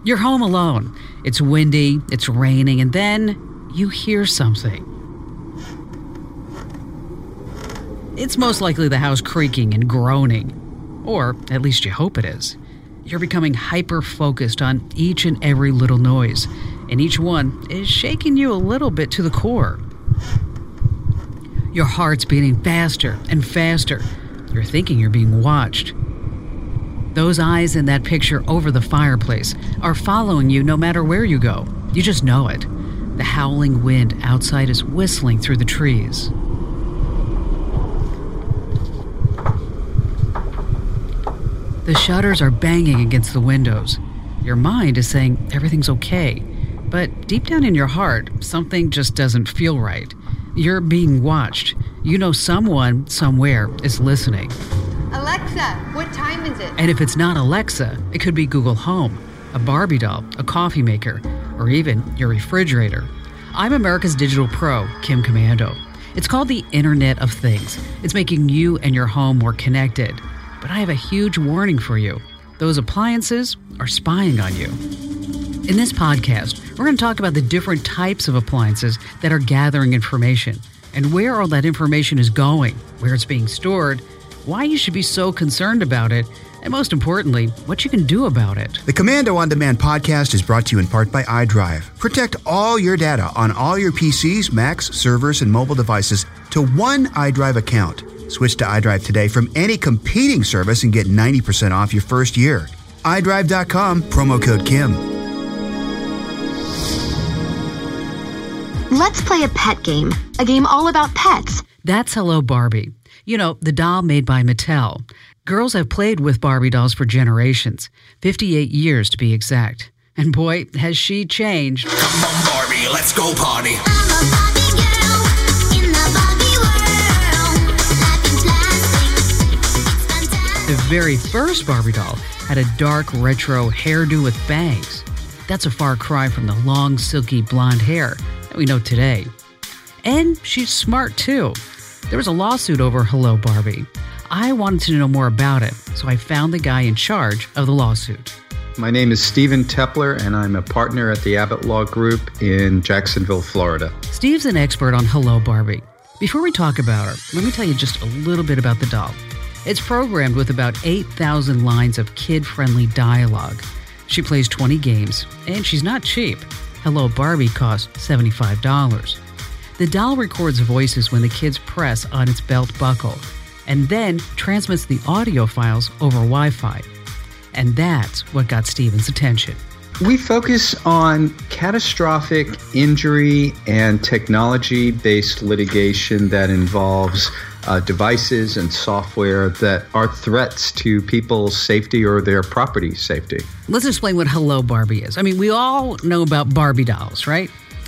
You're home alone. It's windy, it's raining, and then you hear something. It's most likely the house creaking and groaning, or at least you hope it is. You're becoming hyper-focused on each and every little noise, and each one is shaking you a little bit to the core. Your heart's beating faster and faster. You're thinking you're being watched. Those eyes in that picture over the fireplace are following you no matter where you go. You just know it. The howling wind outside is whistling through the trees. The shutters are banging against the windows. Your mind is saying everything's okay, but deep down in your heart, something just doesn't feel right. You're being watched. You know someone somewhere is listening. Alexa, what time is it? And if it's not Alexa, it could be Google Home, a Barbie doll, a coffee maker, or even your refrigerator. I'm America's Digital Pro, Kim Komando. It's called the Internet of Things. It's making you and your home more connected. But I have a huge warning for you. Those appliances are spying on you. In this podcast, we're going to talk about the different types of appliances that are gathering information and where all that information is going, where it's being stored, why you should be so concerned about it, and most importantly, what you can do about it. The Komando On Demand podcast is brought to you in part by iDrive. Protect all your data on all your PCs, Macs, servers, and mobile devices to one iDrive account. Switch to iDrive today from any competing service and get 90% off your first year. iDrive.com, promo code Kim. Let's play a pet game. A game all about pets. That's Hello Barbie. You know, the doll made by Mattel. Girls have played with Barbie dolls for generations, 58 years to be exact. And boy, has she changed. Come on, Barbie, let's go party. I'm a Barbie girl in the Barbie world. Life in plastic, it's fantastic. The very first Barbie doll had a dark retro hairdo with bangs. That's a far cry from the long, silky blonde hair that we know today. And she's smart too. There was a lawsuit over Hello Barbie. I wanted to know more about it, so I found the guy in charge of the lawsuit. My name is Stephen Tepler, and I'm a partner at the Abbott Law Group in Jacksonville, Florida. Steve's an expert on Hello Barbie. Before we talk about her, let me tell you just a little bit about the doll. It's programmed with about 8,000 lines of kid-friendly dialogue. She plays 20 games, and she's not cheap. Hello Barbie costs $75. The doll records voices when the kids press on its belt buckle, and then transmits the audio files over Wi-Fi. And that's what got Steven's attention. We focus on catastrophic injury and technology-based litigation that involves devices and software that are threats to people's safety or their property safety. Let's explain what Hello Barbie is. I mean, we all know about Barbie dolls, right?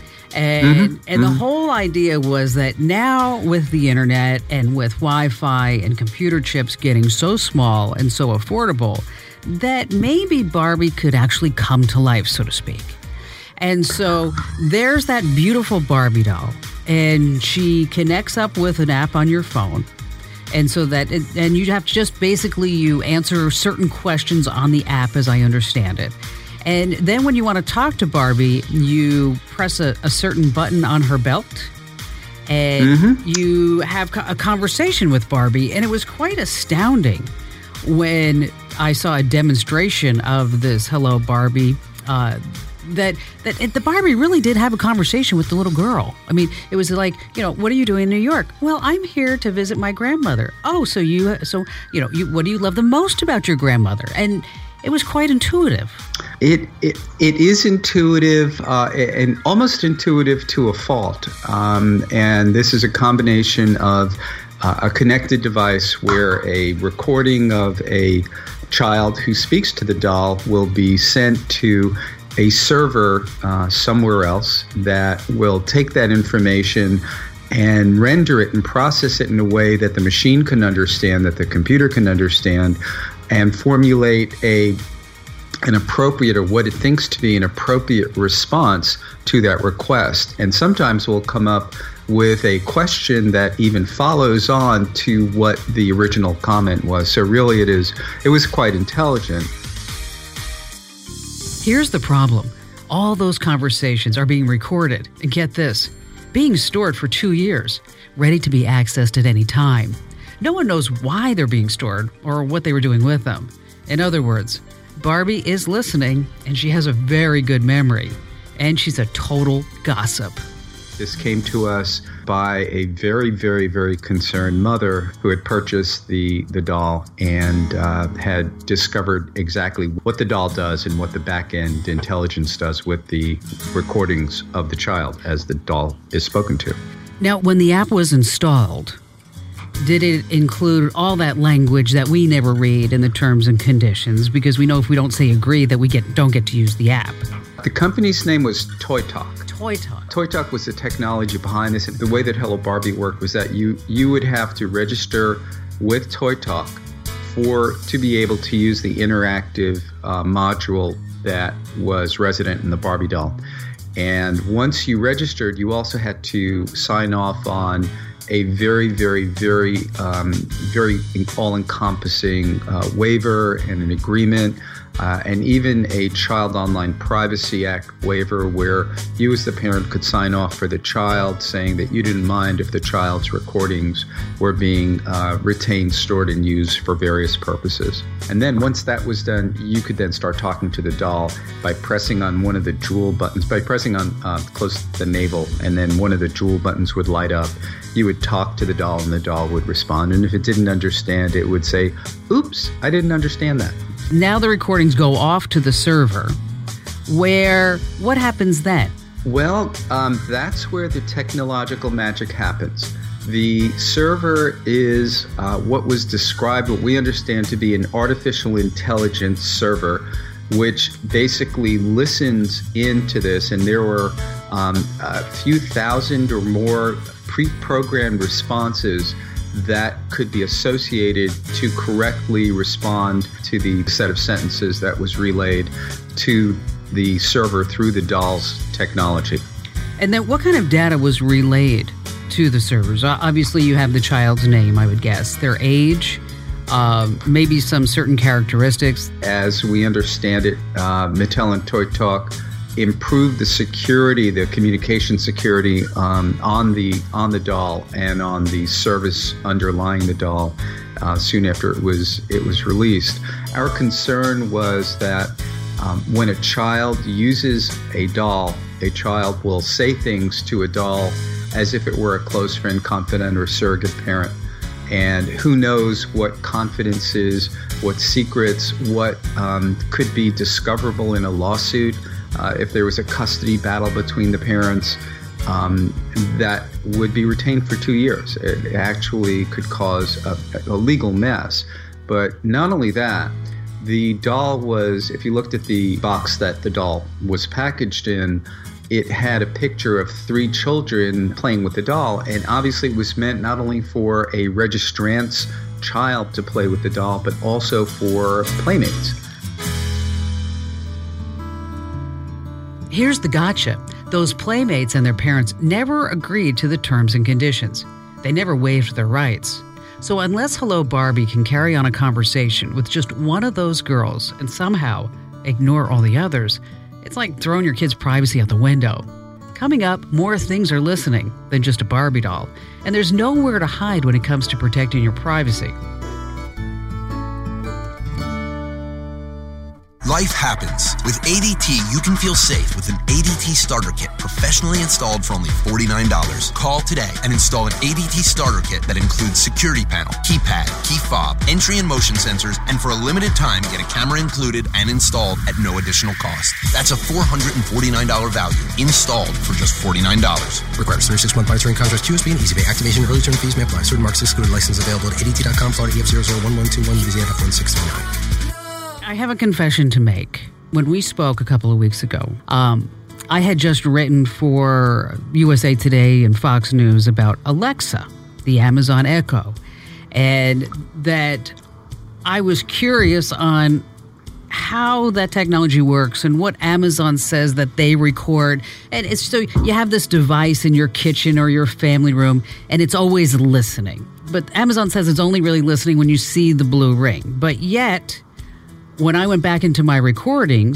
And the whole idea was that now with the internet and with Wi-Fi and computer chips getting so small and so affordable, that maybe Barbie could actually come to life, so to speak. And so there's that beautiful Barbie doll, and she connects up with an app on your phone. And so and you have to just basically you answer certain questions on the app, as I understand it. And then when you want to talk to Barbie, you press a certain button on her belt, and you have a conversation with Barbie. And it was quite astounding when I saw a demonstration of this Hello Barbie, that the Barbie really did have a conversation with the little girl. I mean, it was like, what are you doing in New York? Well, I'm here to visit my grandmother. Oh, what do you love the most about your grandmother? And it was quite intuitive. It is intuitive and almost intuitive to a fault. And this is a combination of a connected device where a recording of a child who speaks to the doll will be sent to a server somewhere else that will take that information and render it and process it in a way that the machine can understand, that the computer can understand, and formulate an appropriate, or what it thinks to be an appropriate response to that request. And sometimes we'll come up with a question that even follows on to what the original comment was. So really it was quite intelligent. Here's the problem. All those conversations are being recorded, and get this, being stored for 2 years, ready to be accessed at any time. No one knows why they're being stored or what they were doing with them. In other words, Barbie is listening, and she has a very good memory, and she's a total gossip. This came to us by a very, very, very concerned mother who had purchased the doll and had discovered exactly what the doll does and what the back-end intelligence does with the recordings of the child as the doll is spoken to. Now, when the app was installed, did it include all that language that we never read in the terms and conditions? Because we know if we don't say agree that we don't get to use the app. The company's name was Toy Talk. Toy Talk. Toy Talk was the technology behind this. The way that Hello Barbie worked was that you would have to register with Toy Talk to be able to use the interactive module that was resident in the Barbie doll. And once you registered, you also had to sign off on a very, very, very, very all-encompassing waiver and an agreement, and even a Child Online Privacy Act waiver where you as the parent could sign off for the child saying that you didn't mind if the child's recordings were being retained, stored, and used for various purposes. And then once that was done, you could then start talking to the doll by pressing on one of the jewel buttons, by pressing on close to the navel, and then one of the jewel buttons would light up. You would talk to the doll and the doll would respond. And if it didn't understand, it would say, oops, I didn't understand that. Now the recordings go off to the server, what happens then? Well, that's where the technological magic happens. The server is what was described, what we understand to be an artificial intelligence server, which basically listens into this. And there were a few thousand or more pre-programmed responses that could be associated to correctly respond to the set of sentences that was relayed to the server through the doll's technology. And then what kind of data was relayed to the servers? Obviously, you have the child's name, I would guess, their age, maybe some certain characteristics. As we understand it, Mattel and Toy Talk improved the security, the communication security on the doll and on the service underlying the doll soon after it was released. Our concern was that when a child uses a doll, a child will say things to a doll as if it were a close friend, confidant, or surrogate parent. And who knows what confidences, what secrets, what could be discoverable in a lawsuit. If there was a custody battle between the parents, that would be retained for 2 years. It actually could cause a legal mess. But not only that, the doll was, if you looked at the box that the doll was packaged in, it had a picture of 3 children playing with the doll. And obviously it was meant not only for a registrant's child to play with the doll, but also for playmates. Here's the gotcha. Those playmates and their parents never agreed to the terms and conditions. They never waived their rights. So unless Hello Barbie can carry on a conversation with just one of those girls and somehow ignore all the others, it's like throwing your kid's privacy out the window. Coming up, more things are listening than just a Barbie doll. And there's nowhere to hide when it comes to protecting your privacy. Life happens. With ADT, you can feel safe with an ADT Starter Kit professionally installed for only $49. Call today and install an ADT Starter Kit that includes security panel, keypad, key fob, entry and motion sensors, and for a limited time, get a camera included and installed at no additional cost. That's a $449 value installed for just $49. Requires 36-month monitoring contract, QSB, and Easy Pay activation. Early term fees may apply. Certain marks excluded. License available at ADT.com, Florida EF001121, UBZ F1639. I have a confession to make. When we spoke a couple of weeks ago, I had just written for USA Today and Fox News about Alexa, the Amazon Echo, and that I was curious on how that technology works and what Amazon says that they record. And it's so you have this device in your kitchen or your family room, and it's always listening. But Amazon says it's only really listening when you see the blue ring. But yet, when I went back into my recordings,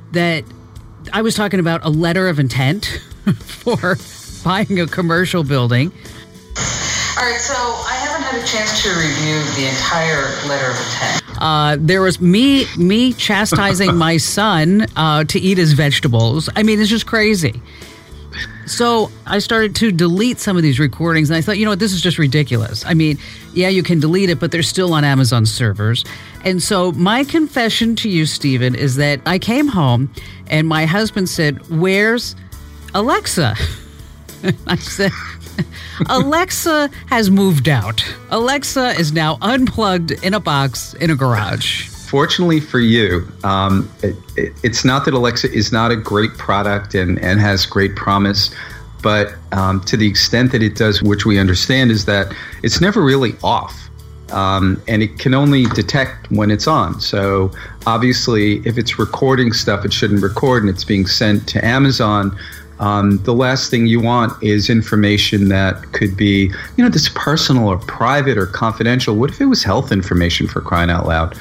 that I was talking about a letter of intent for buying a commercial building. All right, so I haven't had a chance to review the entire letter of intent. There was me chastising my son to eat his vegetables. I mean, it's just crazy. So I started to delete some of these recordings, and I thought, you know what, this is just ridiculous. I mean, yeah, you can delete it, but they're still on Amazon servers. And so my confession to you, Stephen, is that I came home, and my husband said, "Where's Alexa?" I said, "Alexa has moved out. Alexa is now unplugged in a box in a garage." Fortunately for you, it's not that Alexa is not a great product and has great promise, but to the extent that it does, which we understand, is that it's never really off. And it can only detect when it's on. So obviously, if it's recording stuff it shouldn't record and it's being sent to Amazon, the last thing you want is information that could be, this personal or private or confidential. What if it was health information, for crying out loud?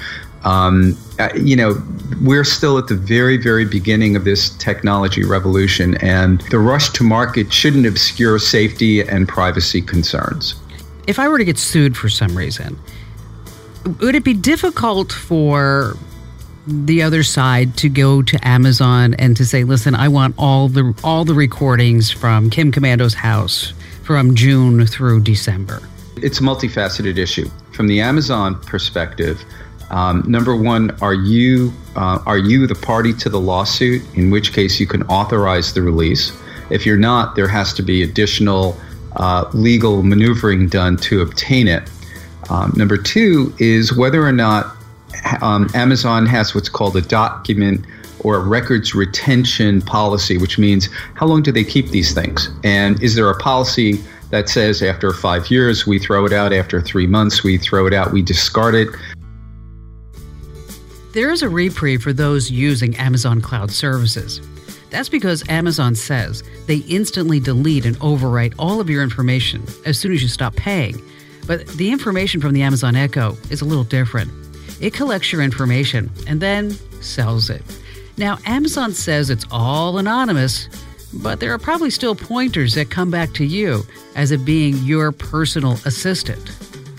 We're still at the very, very beginning of this technology revolution, and the rush to market shouldn't obscure safety and privacy concerns. If I were to get sued for some reason, would it be difficult for the other side to go to Amazon and to say, listen, I want all the recordings from Kim Komando's house from June through December? It's a multifaceted issue. From the Amazon perspective, number one, are you the party to the lawsuit, in which case you can authorize the release? If you're not, there has to be additional legal maneuvering done to obtain it. Number two is whether or not Amazon has what's called a document or a records retention policy, which means how long do they keep these things? And is there a policy that says after 5 years we throw it out, after 3 months we throw it out, we discard it? There is a reprieve for those using Amazon Cloud services. That's because Amazon says they instantly delete and overwrite all of your information as soon as you stop paying. But the information from the Amazon Echo is a little different. It collects your information and then sells it. Now, Amazon says it's all anonymous, but there are probably still pointers that come back to you as it being your personal assistant.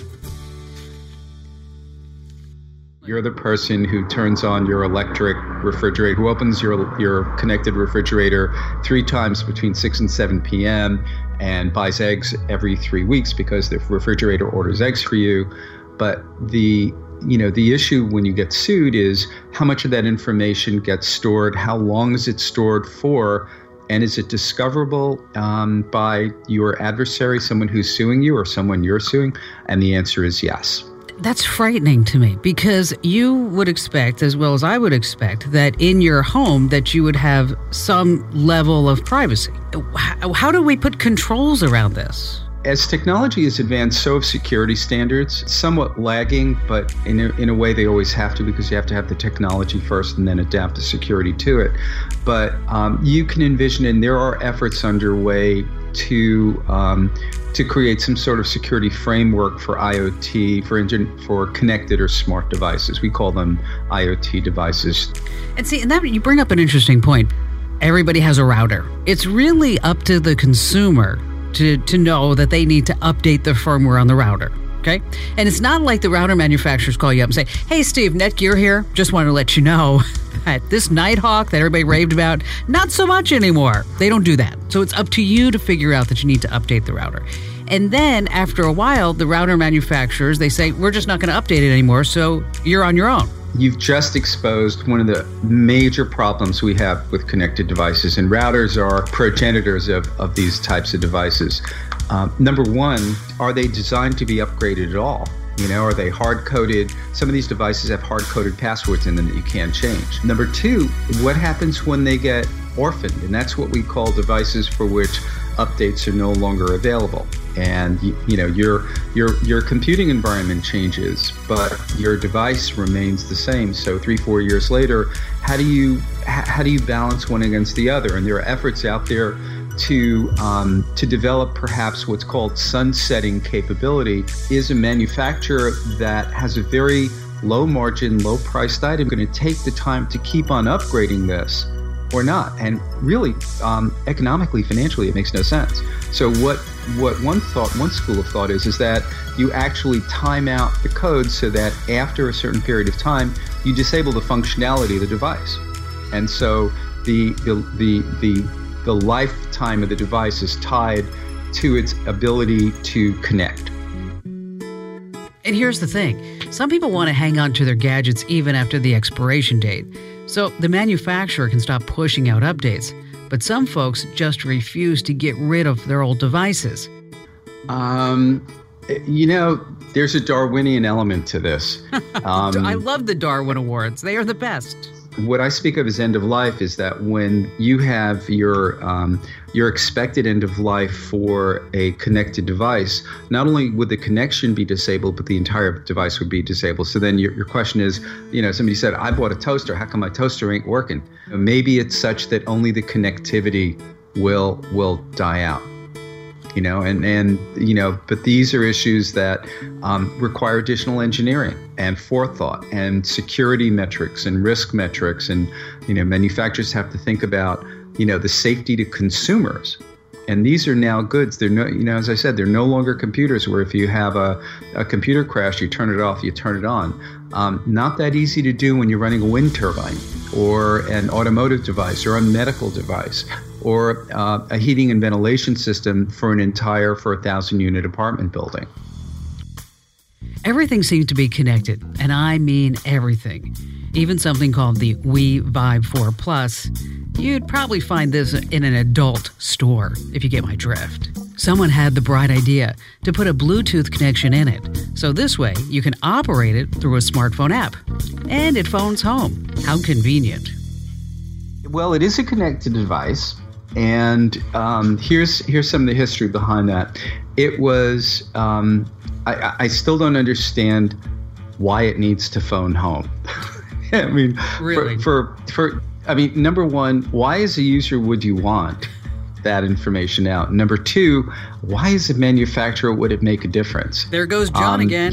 You're the person who turns on your electric refrigerator, who opens your connected refrigerator 3 times between 6 and 7 p.m. and buys eggs every 3 weeks because the refrigerator orders eggs for you. But the issue when you get sued is how much of that information gets stored, how long is it stored for, and is it discoverable by your adversary, someone who's suing you or someone you're suing? And the answer is yes. That's frightening to me, because you would expect, as well as I would expect, that in your home that you would have some level of privacy. How do we put controls around this? As technology has advanced, so have security standards. Somewhat lagging, but in a way they always have to, because you have to have the technology first and then adapt the security to it. But you can envision, and there are efforts underway to create some sort of security framework for IoT, for connected or smart devices. We call them IoT devices. And see, and that you bring up an interesting point. Everybody has a router. It's really up to the consumer to know that they need to update the firmware on the router, okay? And it's not like the router manufacturers call you up and say, hey, Steve, Netgear here. Just want to let you know that this Nighthawk that everybody raved about, not so much anymore. They don't do that. So it's up to you to figure out that you need to update the router. And then after a while, the router manufacturers, they say, we're just not going to update it anymore, so you're on your own. You've just exposed one of the major problems we have with connected devices, and routers are progenitors of these types of devices. Number one, are they designed to be upgraded at all? Are they hard-coded? Some of these devices have hard-coded passwords in them that you can't change. Number two, what happens when they get orphaned? And that's what we call devices for which updates are no longer available. And your computing environment changes, but your device remains the same. So 3-4 years later, how do you balance one against the other? And there are efforts out there to develop perhaps what's called sunsetting capability. Is a manufacturer that has a very low margin, low priced item going to take the time to keep on upgrading this or not? And really, economically, financially, it makes no sense. So what one school of thought is that you actually time out the code so that after a certain period of time, you disable the functionality of the device. And so the lifetime of the device is tied to its ability to connect. And here's the thing. Some people want to hang on to their gadgets even after the expiration date. So the manufacturer can stop pushing out updates. But some folks just refuse to get rid of their old devices. There's a Darwinian element to this. I love the Darwin Awards. They are the best. What I speak of as end of life is that when you have your expected end of life for a connected device, not only would the connection be disabled, but the entire device would be disabled. So then your question is, somebody said, I bought a toaster. How come my toaster ain't working? Maybe it's such that only the connectivity will die out. But these are issues that require additional engineering and forethought and security metrics and risk metrics. And, manufacturers have to think about, the safety to consumers. And these are now goods. They're as I said, they're no longer computers where if you have a computer crash, you turn it off, you turn it on. Not that easy to do when you're running a wind turbine or an automotive device or a medical device or a heating and ventilation system for a 1,000-unit apartment building. Everything seems to be connected, and I mean everything. Even something called the Wii Vibe 4 Plus. You'd probably find this in an adult store, if you get my drift. Someone had the bright idea to put a Bluetooth connection in it, so this way you can operate it through a smartphone app. And it phones home. How convenient. Well, it is a connected device, and here's some of the history behind that. It was, I still don't understand why it needs to phone home. I mean, really? Number one, why as a user would you want that information out? Number two, why as a manufacturer would it make a difference? There goes John again.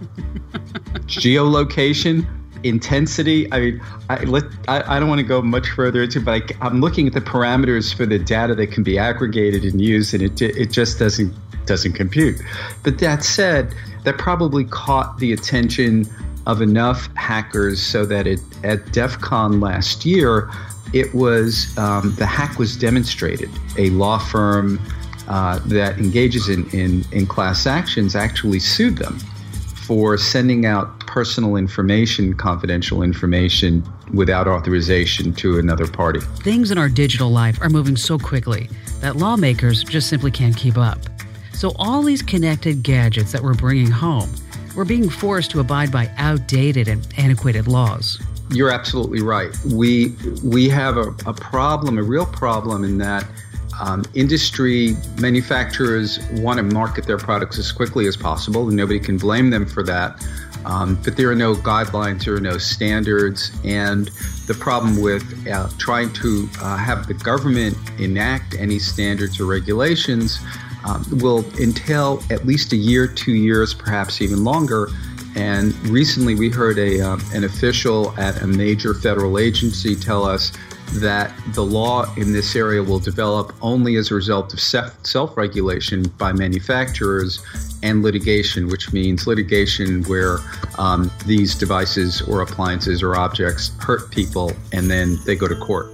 Geolocation, intensity. I don't want to go much further into, but I'm looking at the parameters for the data that can be aggregated and used, and it just doesn't compute. But that said, that probably caught the attention of enough hackers so that at DEF CON last year, it was the hack was demonstrated. A law firm that engages in class actions actually sued them for sending out personal information, confidential information, without authorization to another party. Things in our digital life are moving so quickly that lawmakers just simply can't keep up. So all these connected gadgets that we're bringing home, we're being forced to abide by outdated and antiquated laws. You're absolutely right. We have a problem, a real problem in that industry manufacturers want to market their products as quickly as possible, and nobody can blame them for that. But there are no guidelines, there are no standards, and the problem with trying to have the government enact any standards or regulations will entail at least a year, 2 years, perhaps even longer. And recently we heard an official at a major federal agency tell us that the law in this area will develop only as a result of self-regulation by manufacturers and litigation, which means litigation where these devices or appliances or objects hurt people and then they go to court.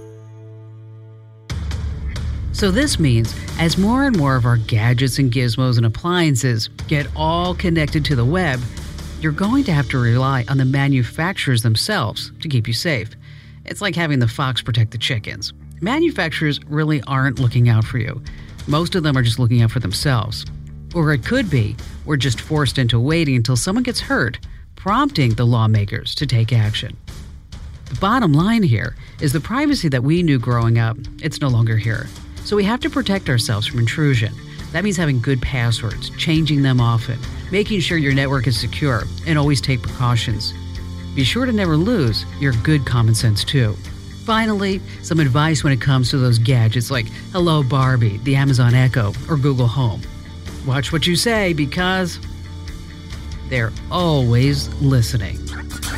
So this means as more and more of our gadgets and gizmos and appliances get all connected to the web, you're going to have to rely on the manufacturers themselves to keep you safe. It's like having the fox protect the chickens. Manufacturers really aren't looking out for you. Most of them are just looking out for themselves. Or it could be we're just forced into waiting until someone gets hurt, prompting the lawmakers to take action. The bottom line here is the privacy that we knew growing up, it's no longer here. So we have to protect ourselves from intrusion. That means having good passwords, changing them often, making sure your network is secure, and always take precautions. Be sure to never lose your good common sense too. Finally, some advice when it comes to those gadgets like Hello Barbie, the Amazon Echo, or Google Home. Watch what you say because they're always listening.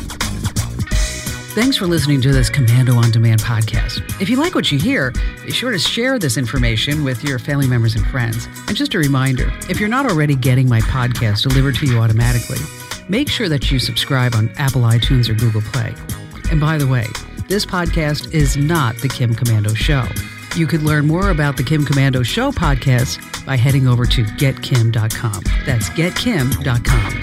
Thanks for listening to this Komando On Demand podcast. If you like what you hear, be sure to share this information with your family members and friends. And just a reminder, if you're not already getting my podcast delivered to you automatically, make sure that you subscribe on Apple iTunes or Google Play. And by the way, this podcast is not The Kim Komando Show. You could learn more about the Kim Komando Show podcast by heading over to getkim.com. That's getkim.com.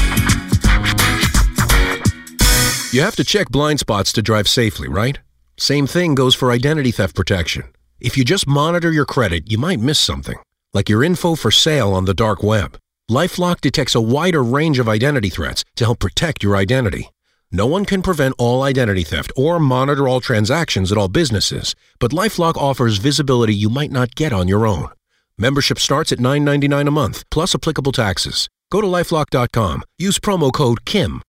You have to check blind spots to drive safely, right? Same thing goes for identity theft protection. If you just monitor your credit, you might miss something, like your info for sale on the dark web. LifeLock detects a wider range of identity threats to help protect your identity. No one can prevent all identity theft or monitor all transactions at all businesses, but LifeLock offers visibility you might not get on your own. Membership starts at $9.99 a month, plus applicable taxes. Go to LifeLock.com. Use promo code KIM.